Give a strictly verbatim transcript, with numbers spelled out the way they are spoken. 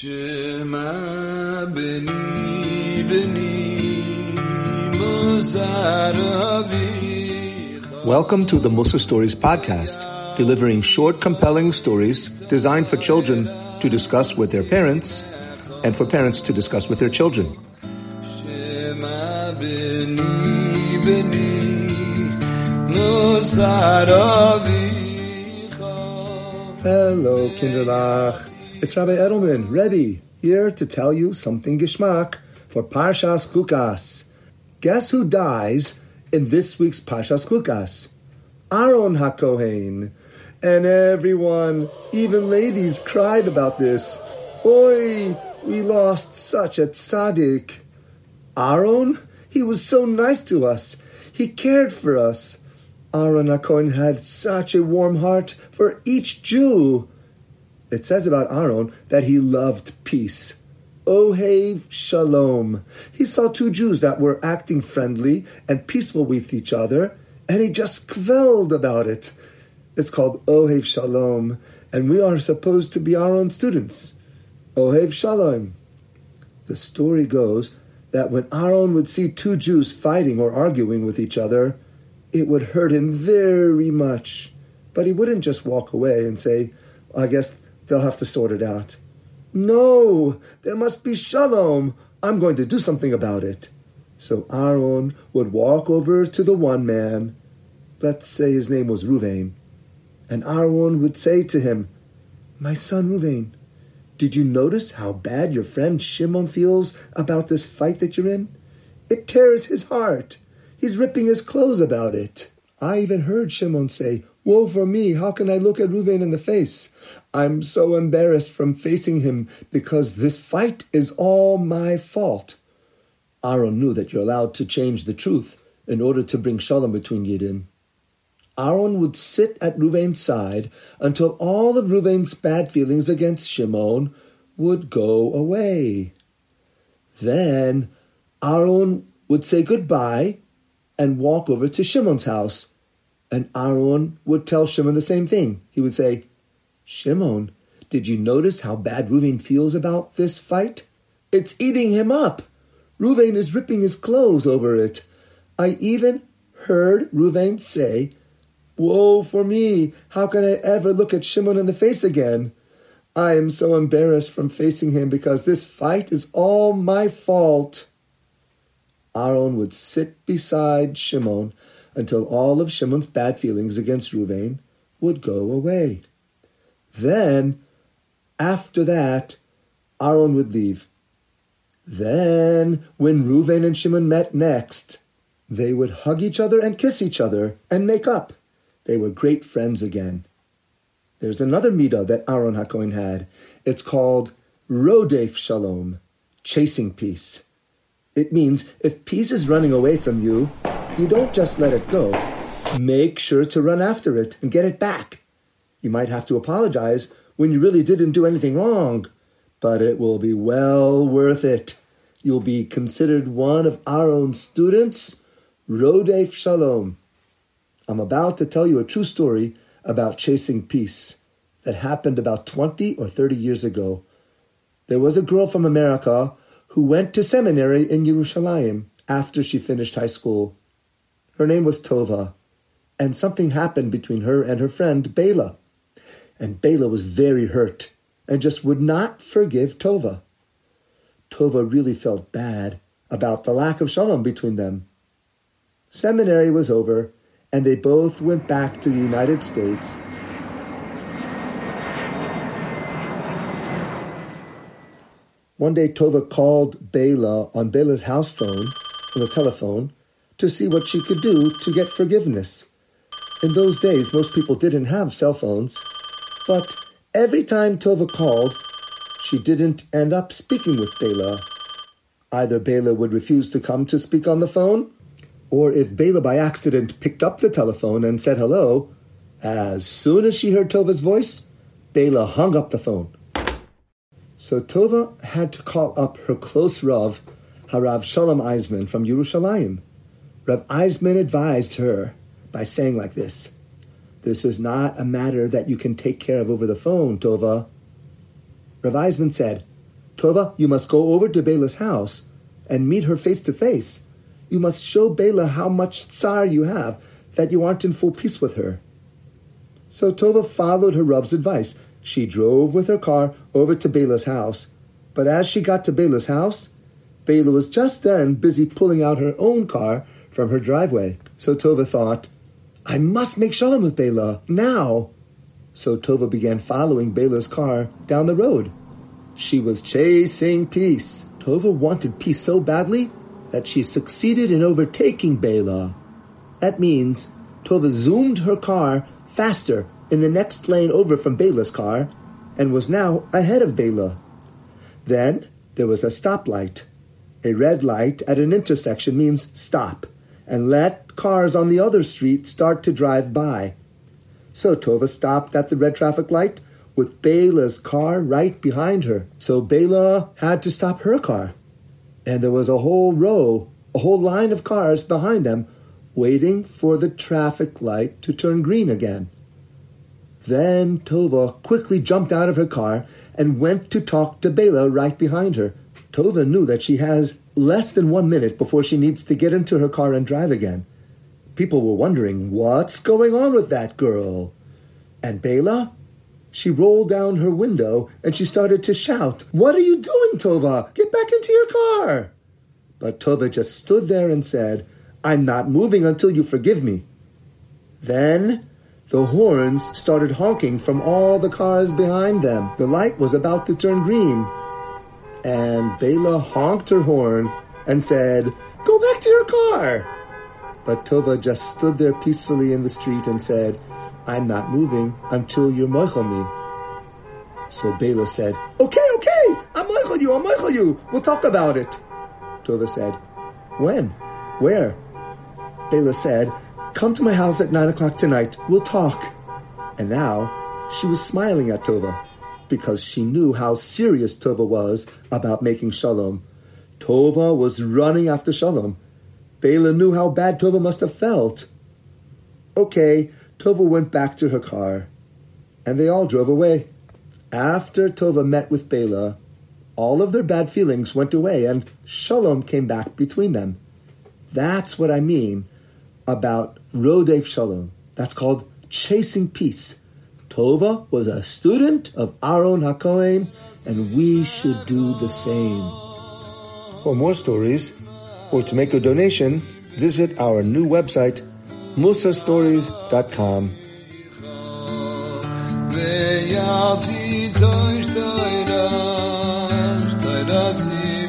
Shema beni beni Musar Avicha. Welcome to the Mussar Stories podcast, delivering short, compelling stories designed for children to discuss with their parents and for parents to discuss with their children. Shema beni beni Musar Avicha. Hello, Kinderlach. It's Rabbi Edelman, Rebbe, here to tell you something Gishmak for Parshas Chukas. Guess who dies in this week's Parshas Chukas? Aaron HaKohen. And everyone, even ladies, cried about this. Oi, we lost such a tzaddik. Aaron? He was so nice to us. He cared for us. Aaron HaKohen had such a warm heart for each Jew. It says about Aaron that he loved peace. Ohev Shalom. He saw two Jews that were acting friendly and peaceful with each other, and he just quelled about it. It's called Ohev Shalom, and we are supposed to be Aaron's students. Ohev Shalom. The story goes that when Aaron would see two Jews fighting or arguing with each other, it would hurt him very much. But he wouldn't just walk away and say, I guess they'll have to sort it out. No, there must be shalom. I'm going to do something about it. So Aaron would walk over to the one man, let's say his name was Ruvain, and Aaron would say to him, My son Ruvain, did you notice how bad your friend Shimon feels about this fight that you're in? It tears his heart. He's ripping his clothes about it. I even heard Shimon say, Woe for me, how can I look at Ruvain in the face? I'm so embarrassed from facing him because this fight is all my fault. Aaron knew that you're allowed to change the truth in order to bring shalom between Yidden. Aaron would sit at Ruvain's side until all of Ruvain's bad feelings against Shimon would go away. Then Aaron would say goodbye and walk over to Shimon's house. And Aaron would tell Shimon the same thing. He would say, Shimon, did you notice how bad Ruvain feels about this fight? It's eating him up. Ruvain is ripping his clothes over it. I even heard Ruvain say, Woe for me, how can I ever look at Shimon in the face again? I am so embarrassed from facing him because this fight is all my fault. Aaron would sit beside Shimon until all of Shimon's bad feelings against Ruvain would go away. Then, after that, Aaron would leave. Then, when Ruvain and Shimon met next, they would hug each other and kiss each other and make up. They were great friends again. There's another midah that Aaron HaKohen had. It's called Rodef Shalom, chasing peace. It means if peace is running away from you, you don't just let it go. Make sure to run after it and get it back. You might have to apologize when you really didn't do anything wrong, but it will be well worth it. You'll be considered one of Aaron's students, Rodef Shalom. I'm about to tell you a true story about chasing peace that happened about twenty or thirty years ago. There was a girl from America who went to seminary in Yerushalayim after she finished high school. Her name was Tova, and something happened between her and her friend Bela. And Bela was very hurt and just would not forgive Tova. Tova really felt bad about the lack of shalom between them. Seminary was over, and they both went back to the United States. One day Tova called Bela on Bela's house phone, on the telephone, to see what she could do to get forgiveness. In those days, most people didn't have cell phones, but every time Tova called, she didn't end up speaking with Bela. Either Bela would refuse to come to speak on the phone, or if Bela by accident picked up the telephone and said hello, as soon as she heard Tova's voice, Bela hung up the phone. So Tova had to call up her close Rav, Harav Shalom Eisman from Yerushalayim. Rav Eisman advised her by saying like this, This is not a matter that you can take care of over the phone, Tova. Rav Eisman said, Tova, you must go over to Bela's house and meet her face to face. You must show Bela how much tsar you have, that you aren't in full peace with her. So Tova followed her Rav's advice. She drove with her car over to Bela's house. But as she got to Bela's house, Bela was just then busy pulling out her own car from her driveway. So Tova thought, I must make shalom with Bela, now. So Tova began following Bela's car down the road. She was chasing peace. Tova wanted peace so badly that she succeeded in overtaking Bela. That means Tova zoomed her car faster in the next lane over from Bela's car and was now ahead of Bela. Then there was a stoplight. A red light at an intersection means stop and let cars on the other street start to drive by. So Tova stopped at the red traffic light with Bela's car right behind her. So Bela had to stop her car. And there was a whole row, a whole line of cars behind them waiting for the traffic light to turn green again. Then Tova quickly jumped out of her car and went to talk to Bela right behind her. Tova knew that she has less than one minute before she needs to get into her car and drive again. People were wondering, what's going on with that girl? And Bela? She rolled down her window and she started to shout, What are you doing, Tova? Get back into your car. But Tova just stood there and said, I'm not moving until you forgive me. Then the horns started honking from all the cars behind them. The light was about to turn green. And Bela honked her horn and said, Go back to your car. But Tova just stood there peacefully in the street and said, I'm not moving until you're moichel me. So Bela said, Okay, okay, I'm moichel you, I'm moichel you. We'll talk about it. Tova said, When? Where? Bela said, Come to my house at nine o'clock tonight. We'll talk. And now she was smiling at Tova because she knew how serious Tova was about making shalom. Tova was running after shalom. Bela knew how bad Tova must have felt. Okay, Tova went back to her car, and they all drove away. After Tova met with Bela, all of their bad feelings went away, and shalom came back between them. That's what I mean about Rodef Shalom. That's called chasing peace. Tova was a student of Aaron HaKohen, and we should do the same. For more stories, or to make a donation, visit our new website, musar stories dot com. Ve yati toy toy das toy das